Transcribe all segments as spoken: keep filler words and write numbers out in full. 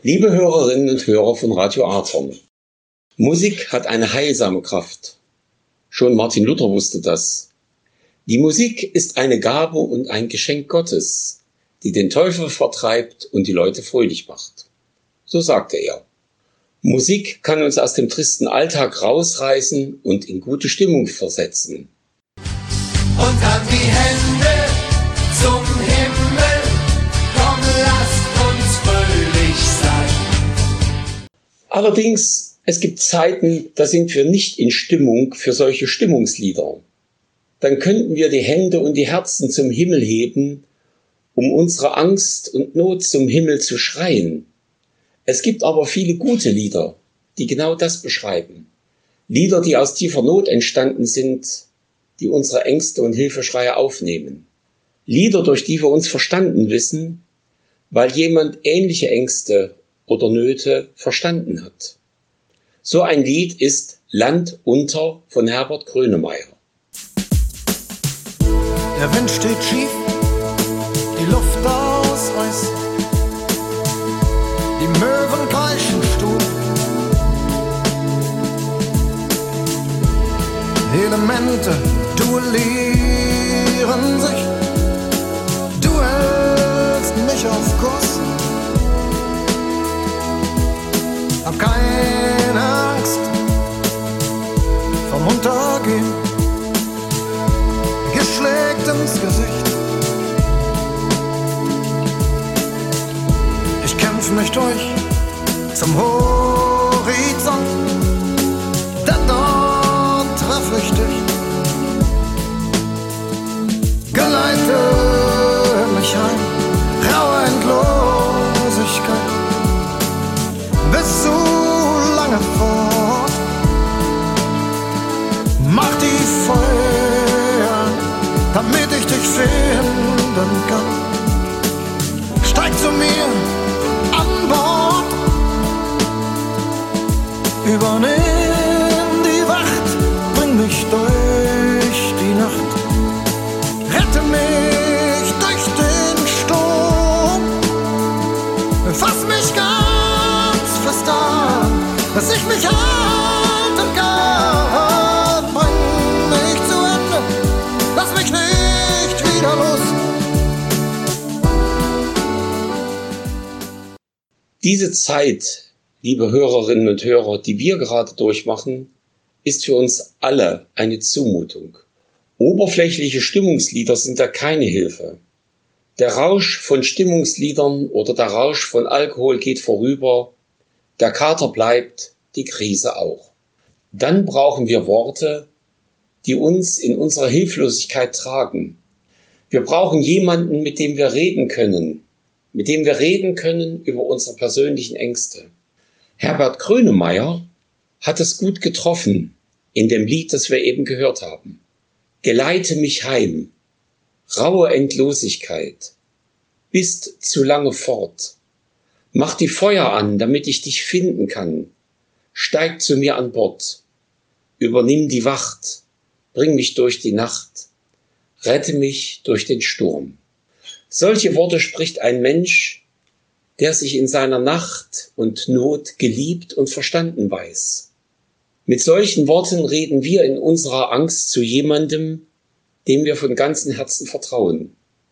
Liebe Hörerinnen und Hörer von Radio Arton, Musik hat eine heilsame Kraft. Schon Martin Luther wusste das. Die Musik ist eine Gabe und ein Geschenk Gottes, die den Teufel vertreibt und die Leute fröhlich macht. So sagte er. Musik kann uns aus dem tristen Alltag rausreißen und in gute Stimmung versetzen. Und an die Hände zum Himmel, komm, lasst uns fröhlich sein. Allerdings, es gibt Zeiten, da sind wir nicht in Stimmung für solche Stimmungslieder. Dann könnten wir die Hände und die Herzen zum Himmel heben, um unsere Angst und Not zum Himmel zu schreien. Es gibt aber viele gute Lieder, die genau das beschreiben. Lieder, die aus tiefer Not entstanden sind, die unsere Ängste und Hilfeschreie aufnehmen. Lieder, durch die wir uns verstanden wissen, weil jemand ähnliche Ängste oder Nöte verstanden hat. So ein Lied ist Land unter von Herbert Grönemeyer. Der Wind steht schief, die Luft aus Eis, die Möwen kreischen stur, Elemente duellieren sich, du hältst mich auf Kurs, hab keine Angst vom Untergehen, geschlägt ins Gesicht. Ich kämpf mich durch zum Horizont, denn dort treff ich dich. Geleite mich heim, raue Endlosigkeit, bis so lange fort. Mach die Feuer, damit ich dich finden kann. Steig zu mir an Bord, übernimm die Wacht, bring mich durch die Nacht, rette mich durch den Sturm, fass mich ganz fest an, dass ich mich halten kann, bring mich zu Ende, lass mich nicht wieder los. Diese Zeit, liebe Hörerinnen und Hörer, die wir gerade durchmachen, ist für uns alle eine Zumutung. Oberflächliche Stimmungslieder sind da keine Hilfe. Der Rausch von Stimmungsliedern oder der Rausch von Alkohol geht vorüber, der Kater bleibt, die Krise auch. Dann brauchen wir Worte, die uns in unserer Hilflosigkeit tragen. Wir brauchen jemanden, mit dem wir reden können, mit dem wir reden können über unsere persönlichen Ängste. Herbert Grönemeyer hat es gut getroffen in dem Lied, das wir eben gehört haben. Geleite mich heim, raue Endlosigkeit, bist zu lange fort. Mach die Feuer an, damit ich dich finden kann. Steig zu mir an Bord, übernimm die Wacht, bring mich durch die Nacht, rette mich durch den Sturm. Solche Worte spricht ein Mensch, der sich in seiner Nacht und Not geliebt und verstanden weiß. Mit solchen Worten reden wir in unserer Angst zu jemandem, dem wir von ganzem Herzen vertrauen.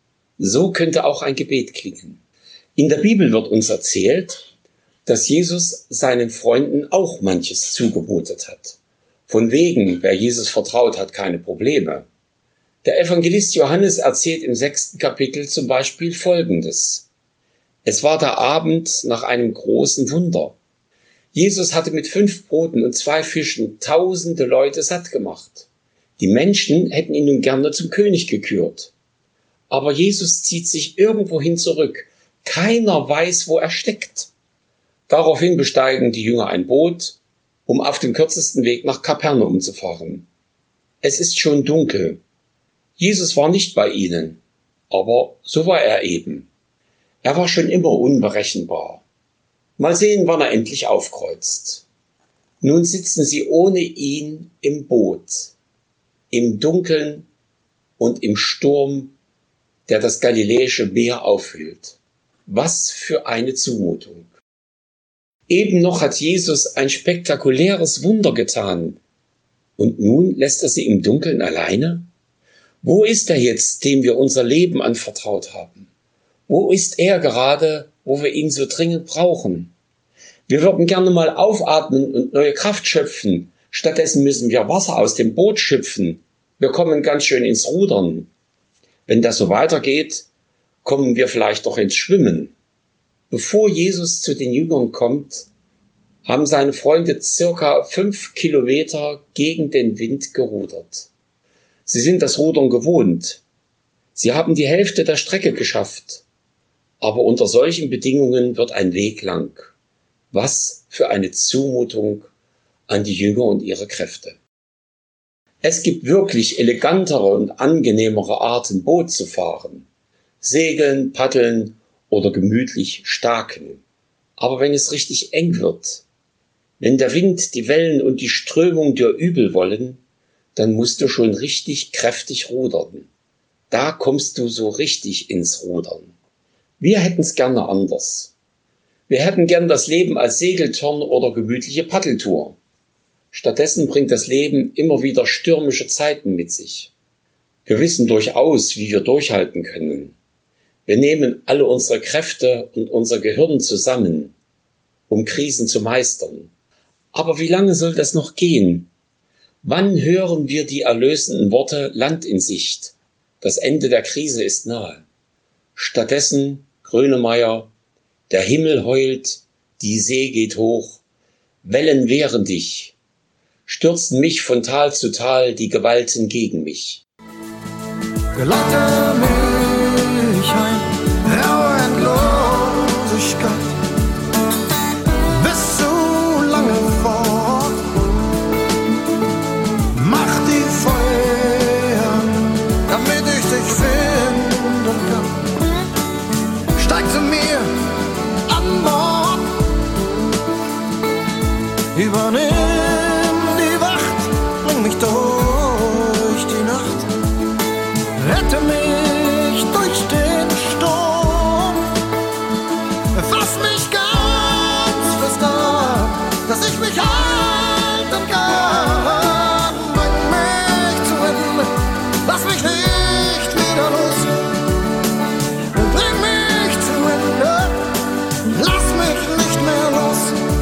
So könnte auch ein Gebet klingen. In der Bibel wird uns erzählt, dass Jesus seinen Freunden auch manches zugemutet hat. Von wegen, wer Jesus vertraut, hat keine Probleme. Der Evangelist Johannes erzählt im sechsten Kapitel zum Beispiel Folgendes. Es war der Abend nach einem großen Wunder. Jesus hatte mit fünf Broten und zwei Fischen tausende Leute satt gemacht. Die Menschen hätten ihn nun gerne zum König gekürt. Aber Jesus zieht sich irgendwohin zurück. Keiner weiß, wo er steckt. Daraufhin besteigen die Jünger ein Boot, um auf dem kürzesten Weg nach Kapernaum zu fahren. Es ist schon dunkel. Jesus war nicht bei ihnen, aber so war er eben. Er war schon immer unberechenbar. Mal sehen, wann er endlich aufkreuzt. Nun sitzen sie ohne ihn im Boot, im Dunkeln und im Sturm, der das Galiläische Meer auffüllt. Was für eine Zumutung! Eben noch hat Jesus ein spektakuläres Wunder getan. Und nun lässt er sie im Dunkeln alleine? Wo ist er jetzt, dem wir unser Leben anvertraut haben? Wo ist er gerade, wo wir ihn so dringend brauchen? Wir würden gerne mal aufatmen und neue Kraft schöpfen. Stattdessen müssen wir Wasser aus dem Boot schöpfen. Wir kommen ganz schön ins Rudern. Wenn das so weitergeht, kommen wir vielleicht doch ins Schwimmen. Bevor Jesus zu den Jüngern kommt, haben seine Freunde circa fünf Kilometer gegen den Wind gerudert. Sie sind das Rudern gewohnt. Sie haben die Hälfte der Strecke geschafft. Aber unter solchen Bedingungen wird ein Weg lang. Was für eine Zumutung an die Jünger und ihre Kräfte. Es gibt wirklich elegantere und angenehmere Arten, Boot zu fahren. Segeln, paddeln oder gemütlich staken. Aber wenn es richtig eng wird, wenn der Wind, die Wellen und die Strömung dir übel wollen, dann musst du schon richtig kräftig rudern. Da kommst du so richtig ins Rudern. Wir hätten es gerne anders. Wir hätten gern das Leben als Segeltörn oder gemütliche Paddeltour. Stattdessen bringt das Leben immer wieder stürmische Zeiten mit sich. Wir wissen durchaus, wie wir durchhalten können. Wir nehmen alle unsere Kräfte und unser Gehirn zusammen, um Krisen zu meistern. Aber wie lange soll das noch gehen? Wann hören wir die erlösenden Worte Land in Sicht? Das Ende der Krise ist nahe. Stattdessen, Grönemeyer, der Himmel heult, die See geht hoch, Wellen wehren dich, stürzen mich von Tal zu Tal die Gewalten gegen mich. Geleite mich ein, raue Endlosigkeit, bis so lange fort. Mach die Feuer, damit ich dich finden kann. Steig zu mir an Bord, übernimm die Wacht, bring mich durch die Nacht. Rette mich durch den Sturm, fass mich ganz fest an, dass ich mich halten kann. Bring mich zu Ende, lass mich nicht wieder los. Bring mich zu Ende, lass mich nicht mehr los.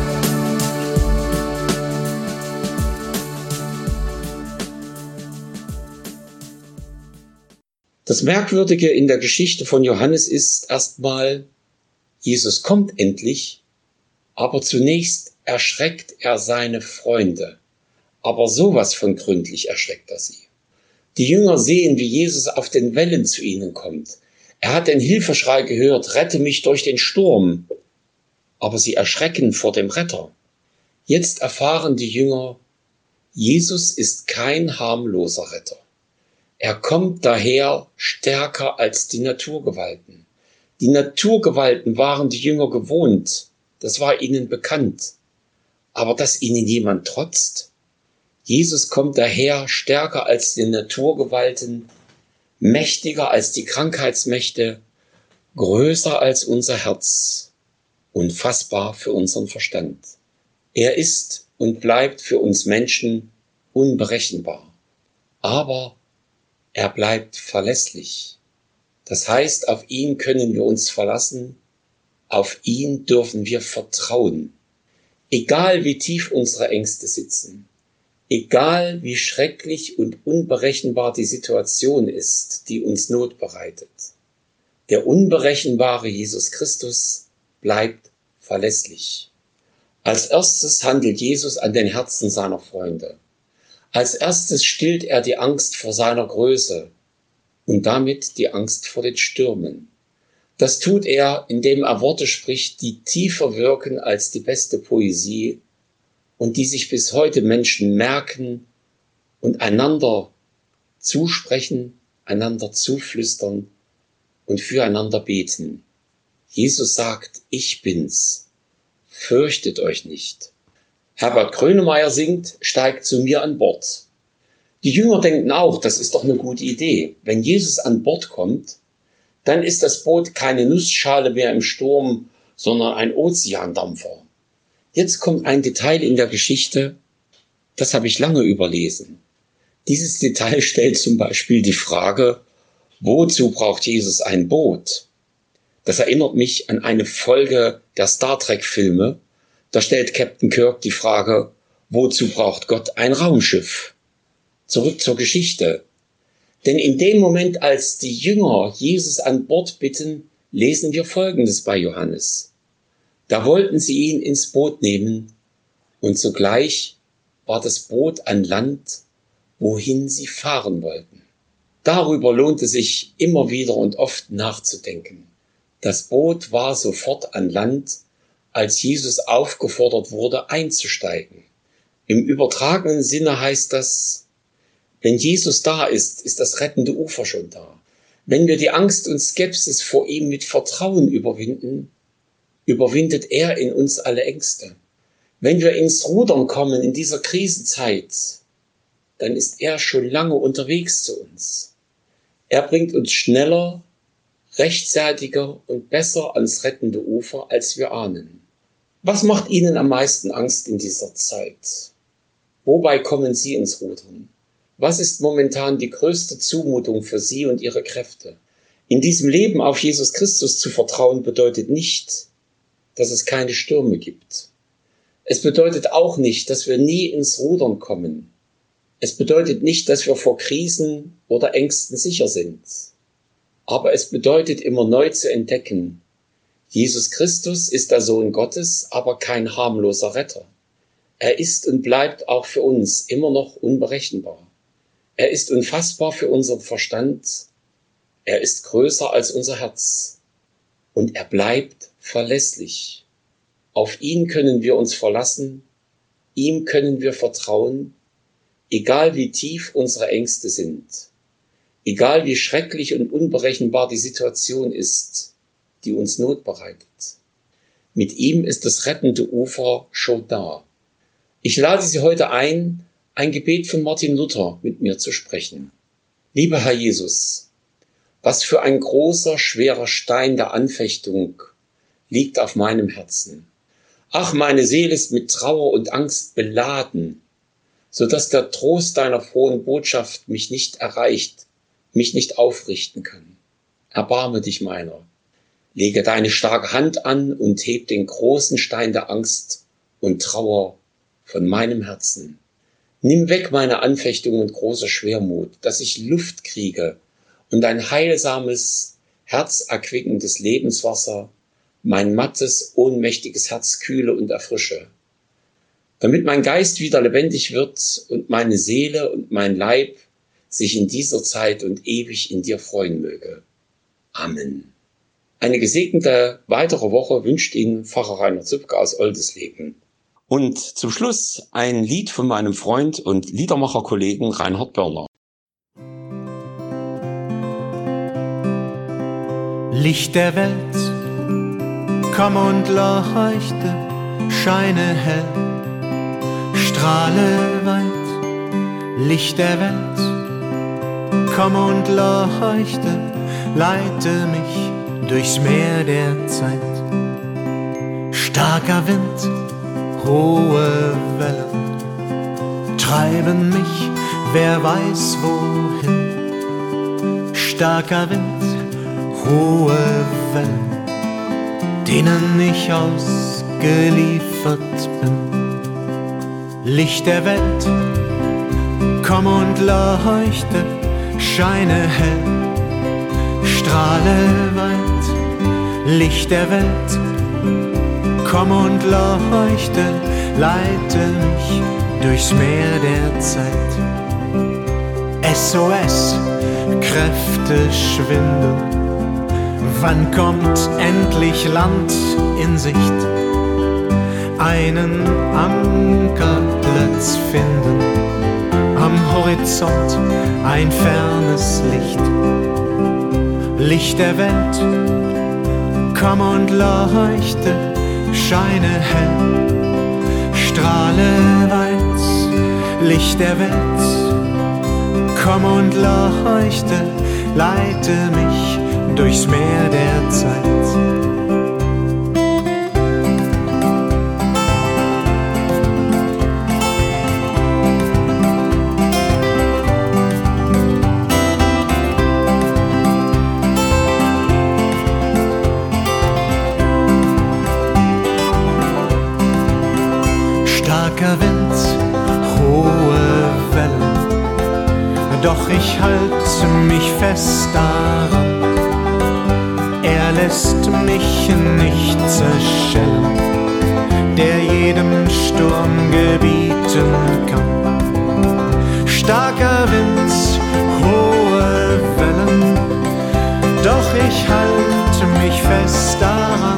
Das Merkwürdige in der Geschichte von Johannes ist erstmal, Jesus kommt endlich, aber zunächst erschreckt er seine Freunde. Aber sowas von gründlich erschreckt er sie. Die Jünger sehen, wie Jesus auf den Wellen zu ihnen kommt. Er hat den Hilfeschrei gehört, rette mich durch den Sturm. Aber sie erschrecken vor dem Retter. Jetzt erfahren die Jünger, Jesus ist kein harmloser Retter. Er kommt daher stärker als die Naturgewalten. Die Naturgewalten waren die Jünger gewohnt, das war ihnen bekannt. Aber dass ihnen jemand trotzt? Jesus kommt daher stärker als die Naturgewalten, mächtiger als die Krankheitsmächte, größer als unser Herz, unfassbar für unseren Verstand. Er ist und bleibt für uns Menschen unberechenbar. Aber er bleibt verlässlich. Das heißt, auf ihn können wir uns verlassen, auf ihn dürfen wir vertrauen. Egal wie tief unsere Ängste sitzen, egal wie schrecklich und unberechenbar die Situation ist, die uns Not bereitet, der unberechenbare Jesus Christus bleibt verlässlich. Als erstes handelt Jesus an den Herzen seiner Freunde. Als erstes stillt er die Angst vor seiner Größe und damit die Angst vor den Stürmen. Das tut er, indem er Worte spricht, die tiefer wirken als die beste Poesie und die sich bis heute Menschen merken und einander zusprechen, einander zuflüstern und füreinander beten. Jesus sagt, ich bin's, fürchtet euch nicht. Herbert Grönemeyer singt, steigt zu mir an Bord. Die Jünger denken auch, das ist doch eine gute Idee. Wenn Jesus an Bord kommt, dann ist das Boot keine Nussschale mehr im Sturm, sondern ein Ozeandampfer. Jetzt kommt ein Detail in der Geschichte, das habe ich lange überlesen. Dieses Detail stellt zum Beispiel die Frage, wozu braucht Jesus ein Boot? Das erinnert mich an eine Folge der Star Trek-Filme. Da stellt Captain Kirk die Frage, wozu braucht Gott ein Raumschiff? Zurück zur Geschichte. Denn in dem Moment, als die Jünger Jesus an Bord bitten, lesen wir Folgendes bei Johannes. Da wollten sie ihn ins Boot nehmen und sogleich war das Boot an Land, wohin sie fahren wollten. Darüber lohnt es sich immer wieder und oft nachzudenken. Das Boot war sofort an Land, als Jesus aufgefordert wurde, einzusteigen. Im übertragenen Sinne heißt das, wenn Jesus da ist, ist das rettende Ufer schon da. Wenn wir die Angst und Skepsis vor ihm mit Vertrauen überwinden, überwindet er in uns alle Ängste. Wenn wir ins Rudern kommen in dieser Krisenzeit, dann ist er schon lange unterwegs zu uns. Er bringt uns schneller, rechtzeitiger und besser ans rettende Ufer, als wir ahnen. Was macht Ihnen am meisten Angst in dieser Zeit? Wobei kommen Sie ins Rudern? Was ist momentan die größte Zumutung für Sie und Ihre Kräfte? In diesem Leben auf Jesus Christus zu vertrauen bedeutet nicht, dass es keine Stürme gibt. Es bedeutet auch nicht, dass wir nie ins Rudern kommen. Es bedeutet nicht, dass wir vor Krisen oder Ängsten sicher sind. Aber es bedeutet immer neu zu entdecken, Jesus Christus ist der Sohn Gottes, aber kein harmloser Retter. Er ist und bleibt auch für uns immer noch unberechenbar. Er ist unfassbar für unseren Verstand. Er ist größer als unser Herz. Und er bleibt verlässlich. Auf ihn können wir uns verlassen. Ihm können wir vertrauen, egal wie tief unsere Ängste sind. Egal wie schrecklich und unberechenbar die Situation ist, die uns Not bereitet. Mit ihm ist das rettende Ufer schon da. Ich lade Sie heute ein, ein Gebet von Martin Luther mit mir zu sprechen. Lieber Herr Jesus, was für ein großer, schwerer Stein der Anfechtung liegt auf meinem Herzen. Ach, meine Seele ist mit Trauer und Angst beladen, so dass der Trost deiner frohen Botschaft mich nicht erreicht, mich nicht aufrichten kann. Erbarme dich meiner. Lege deine starke Hand an und heb den großen Stein der Angst und Trauer von meinem Herzen. Nimm weg meine Anfechtung und große Schwermut, dass ich Luft kriege und ein heilsames, herzerquickendes Lebenswasser mein mattes, ohnmächtiges Herz kühle und erfrische, damit mein Geist wieder lebendig wird und meine Seele und mein Leib sich in dieser Zeit und ewig in dir freuen möge. Amen. Eine gesegnete weitere Woche wünscht Ihnen Pfarrer Rainer Zupke aus Oldisleben. Und zum Schluss ein Lied von meinem Freund und Liedermacherkollegen Reinhard Börner. Licht der Welt, komm und leuchte, scheine hell, strahle weit. Licht der Welt, komm und leuchte, leite mich durchs Meer der Zeit. Starker Wind, hohe Wellen treiben mich, wer weiß wohin. Starker Wind, hohe Wellen, denen ich ausgeliefert bin. Licht der Welt, komm und leuchte, scheine hell, strahle weit. Licht der Welt, komm und leuchte, leite mich durchs Meer der Zeit. S O S, Kräfte schwinden, wann kommt endlich Land in Sicht? Einen Ankerplatz finden, am Horizont ein fernes Licht. Licht der Welt, komm und leuchte, scheine hell, strahle weit. Licht der Welt, komm und leuchte, leite mich durchs Meer der Zeit. Starker Wind, hohe Wellen, doch ich halte mich fest daran. Er lässt mich nicht zerschellen, der jedem Sturm gebieten kann. Starker Wind, hohe Wellen, doch ich halte mich fest daran.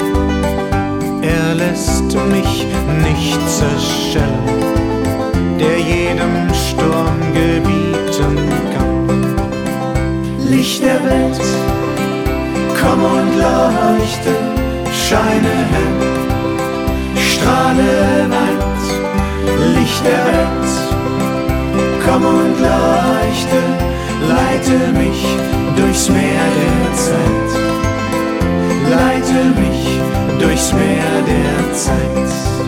Er lässt mich nicht zerschellen, der jedem Sturm gebieten kann. Licht der Welt, komm und leuchte, scheine hell, strahle weit. Licht der Welt, komm und leuchte, leite mich durchs Meer der Zeit. Leite mich durchs Meer der Zeit.